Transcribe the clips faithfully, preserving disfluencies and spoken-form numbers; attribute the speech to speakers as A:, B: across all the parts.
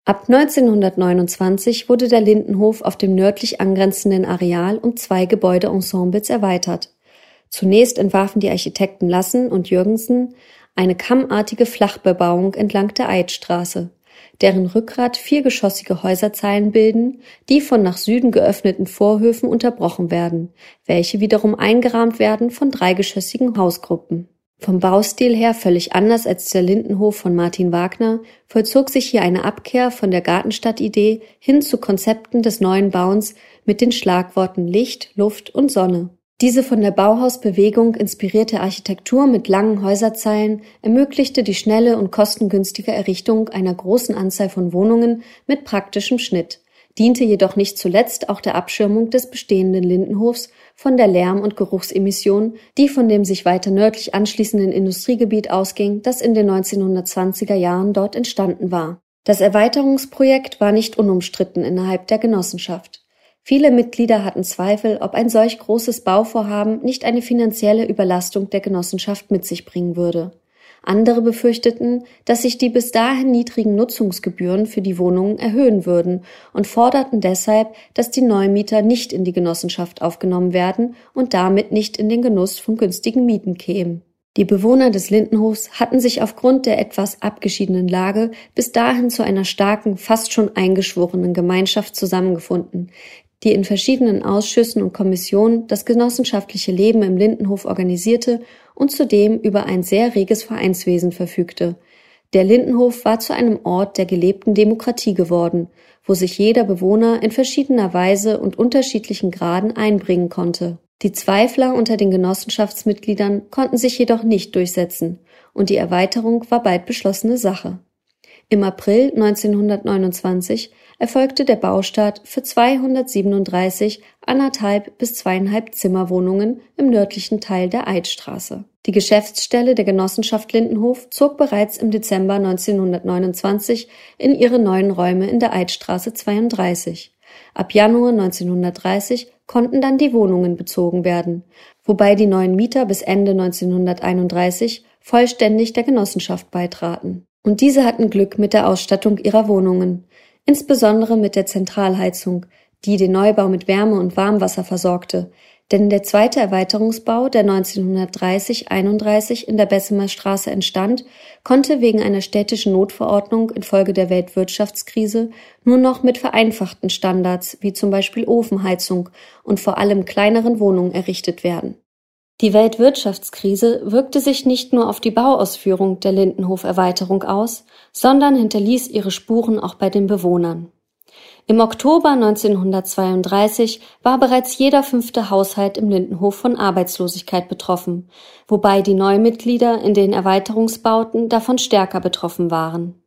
A: Ab neunzehnhundertneunundzwanzig wurde der Lindenhof auf dem nördlich angrenzenden Areal um zwei Gebäudeensembles erweitert. Zunächst entwarfen die Architekten Lassen und Jürgensen eine kammartige Flachbebauung entlang der Eidstraße, deren Rückgrat viergeschossige Häuserzeilen bilden, die von nach Süden geöffneten Vorhöfen unterbrochen werden, welche wiederum eingerahmt werden von dreigeschossigen Hausgruppen. Vom Baustil her völlig anders als der Lindenhof von Martin Wagner vollzog sich hier eine Abkehr von der Gartenstadtidee hin zu Konzepten des neuen Bauens mit den Schlagworten Licht, Luft und Sonne. Diese von der Bauhausbewegung inspirierte Architektur mit langen Häuserzeilen ermöglichte die schnelle und kostengünstige Errichtung einer großen Anzahl von Wohnungen mit praktischem Schnitt, diente jedoch nicht zuletzt auch der Abschirmung des bestehenden Lindenhofs von der Lärm- und Geruchsemission, die von dem sich weiter nördlich anschließenden Industriegebiet ausging, das in den neunzehnhundertzwanziger Jahren dort entstanden war. Das Erweiterungsprojekt war nicht unumstritten innerhalb der Genossenschaft. Viele Mitglieder hatten Zweifel, ob ein solch großes Bauvorhaben nicht eine finanzielle Überlastung der Genossenschaft mit sich bringen würde. Andere befürchteten, dass sich die bis dahin niedrigen Nutzungsgebühren für die Wohnungen erhöhen würden und forderten deshalb, dass die Neumieter nicht in die Genossenschaft aufgenommen werden und damit nicht in den Genuss von günstigen Mieten kämen. Die Bewohner des Lindenhofs hatten sich aufgrund der etwas abgeschiedenen Lage bis dahin zu einer starken, fast schon eingeschworenen Gemeinschaft zusammengefunden, die in verschiedenen Ausschüssen und Kommissionen das genossenschaftliche Leben im Lindenhof organisierte und zudem über ein sehr reges Vereinswesen verfügte. Der Lindenhof war zu einem Ort der gelebten Demokratie geworden, wo sich jeder Bewohner in verschiedener Weise und unterschiedlichen Graden einbringen konnte. Die Zweifler unter den Genossenschaftsmitgliedern konnten sich jedoch nicht durchsetzen und die Erweiterung war bald beschlossene Sache. Im April neunzehnhundertneunundzwanzig erfolgte der Baustart für zweihundertsiebenunddreißig anderthalb bis zweieinhalb Zimmerwohnungen im nördlichen Teil der Eidstraße. Die Geschäftsstelle der Genossenschaft Lindenhof zog bereits im Dezember neunzehnhundertneunundzwanzig in ihre neuen Räume in der Eidstraße zweiunddreißig. Ab Januar neunzehnhundertdreißig konnten dann die Wohnungen bezogen werden, wobei die neuen Mieter bis Ende neunzehnhunderteinunddreißig vollständig der Genossenschaft beitraten. Und diese hatten Glück mit der Ausstattung ihrer Wohnungen, insbesondere mit der Zentralheizung, die den Neubau mit Wärme und Warmwasser versorgte, denn der zweite Erweiterungsbau, der neunzehnhundertdreißig einunddreißig in der Bessemer Straße entstand, konnte wegen einer städtischen Notverordnung infolge der Weltwirtschaftskrise nur noch mit vereinfachten Standards wie zum Beispiel Ofenheizung und vor allem kleineren Wohnungen errichtet werden. Die Weltwirtschaftskrise wirkte sich nicht nur auf die Bauausführung der Lindenhof-Erweiterung aus, sondern hinterließ ihre Spuren auch bei den Bewohnern. Im Oktober neunzehnhundertzweiunddreißig war bereits jeder fünfte Haushalt im Lindenhof von Arbeitslosigkeit betroffen, wobei die Neumitglieder in den Erweiterungsbauten davon stärker betroffen waren.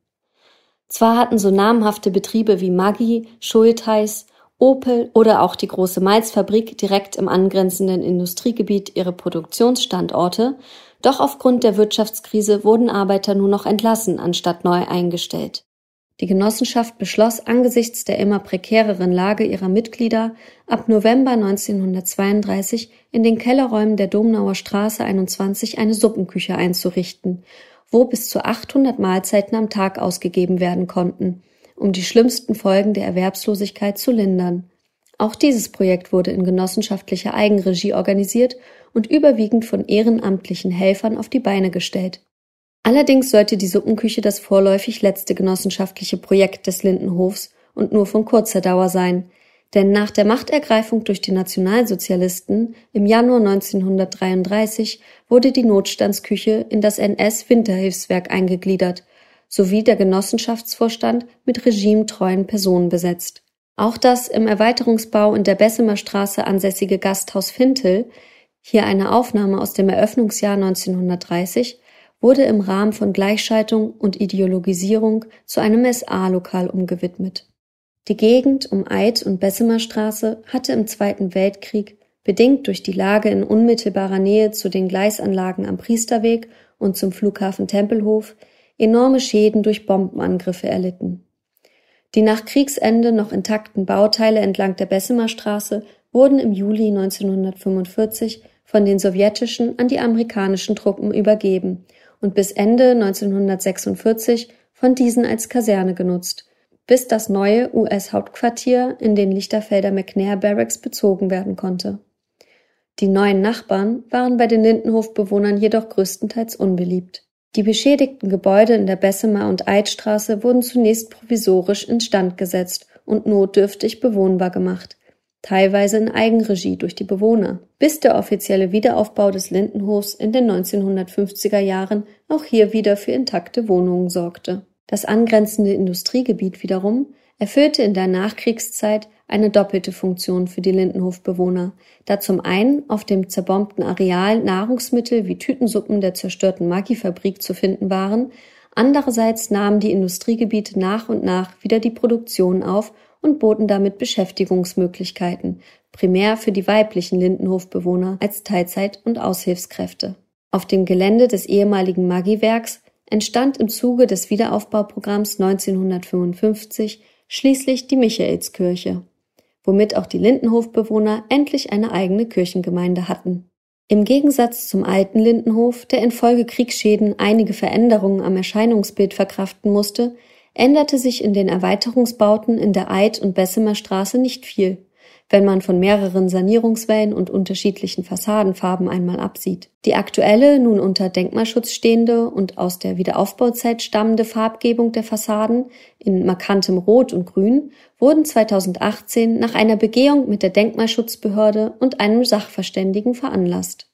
A: Zwar hatten so namhafte Betriebe wie Maggi, Schultheiß, Opel oder auch die große Malzfabrik direkt im angrenzenden Industriegebiet ihre Produktionsstandorte, doch aufgrund der Wirtschaftskrise wurden Arbeiter nur noch entlassen, anstatt neu eingestellt. Die Genossenschaft beschloss angesichts der immer prekäreren Lage ihrer Mitglieder ab November neunzehnhundertzweiunddreißig in den Kellerräumen der Domnauer Straße einundzwanzig eine Suppenküche einzurichten, wo bis zu achthundert Mahlzeiten am Tag ausgegeben werden konnten, um die schlimmsten Folgen der Erwerbslosigkeit zu lindern. Auch dieses Projekt wurde in genossenschaftlicher Eigenregie organisiert und überwiegend von ehrenamtlichen Helfern auf die Beine gestellt. Allerdings sollte die Suppenküche das vorläufig letzte genossenschaftliche Projekt des Lindenhofs und nur von kurzer Dauer sein, denn nach der Machtergreifung durch die Nationalsozialisten im Januar neunzehnhundertdreiunddreißig wurde die Notstandsküche in das N S-Winterhilfswerk eingegliedert, sowie der Genossenschaftsvorstand mit regimetreuen Personen besetzt. Auch das im Erweiterungsbau in der Bessemer Straße ansässige Gasthaus Vintel, hier eine Aufnahme aus dem Eröffnungsjahr neunzehnhundertdreißig, wurde im Rahmen von Gleichschaltung und Ideologisierung zu einem S A-Lokal umgewidmet. Die Gegend um Eid- und Bessemer Straße hatte im Zweiten Weltkrieg, bedingt durch die Lage in unmittelbarer Nähe zu den Gleisanlagen am Priesterweg und zum Flughafen Tempelhof, enorme Schäden durch Bombenangriffe erlitten. Die nach Kriegsende noch intakten Bauteile entlang der Bessemer Straße wurden im Juli neunzehnhundertfünfundvierzig von den sowjetischen an die amerikanischen Truppen übergeben und bis Ende neunzehnhundertsechsundvierzig von diesen als Kaserne genutzt, bis das neue U S-Hauptquartier in den Lichterfelder McNair Barracks bezogen werden konnte. Die neuen Nachbarn waren bei den Lindenhof-Bewohnern jedoch größtenteils unbeliebt. Die beschädigten Gebäude in der Bessemer- und Eidstraße wurden zunächst provisorisch instand gesetzt und notdürftig bewohnbar gemacht, teilweise in Eigenregie durch die Bewohner, bis der offizielle Wiederaufbau des Lindenhofs in den neunzehnhundertfünfziger Jahren auch hier wieder für intakte Wohnungen sorgte. Das angrenzende Industriegebiet wiederum erfüllte in der Nachkriegszeit eine doppelte Funktion für die Lindenhof-Bewohner, da zum einen auf dem zerbombten Areal Nahrungsmittel wie Tütensuppen der zerstörten Maggi-Fabrik zu finden waren, andererseits nahmen die Industriegebiete nach und nach wieder die Produktion auf und boten damit Beschäftigungsmöglichkeiten, primär für die weiblichen Lindenhof-Bewohner als Teilzeit- und Aushilfskräfte. Auf dem Gelände des ehemaligen Maggi-Werks entstand im Zuge des Wiederaufbauprogramms neunzehnhundertfünfundfünfzig schließlich die Michaelskirche, womit auch die Lindenhof-Bewohner endlich eine eigene Kirchengemeinde hatten. Im Gegensatz zum alten Lindenhof, der infolge Kriegsschäden einige Veränderungen am Erscheinungsbild verkraften musste, änderte sich in den Erweiterungsbauten in der Eid- und Bessemer Straße nicht viel, wenn man von mehreren Sanierungswellen und unterschiedlichen Fassadenfarben einmal absieht. Die aktuelle, nun unter Denkmalschutz stehende und aus der Wiederaufbauzeit stammende Farbgebung der Fassaden in markantem Rot und Grün wurden zweitausendachtzehn nach einer Begehung mit der Denkmalschutzbehörde und einem Sachverständigen veranlasst.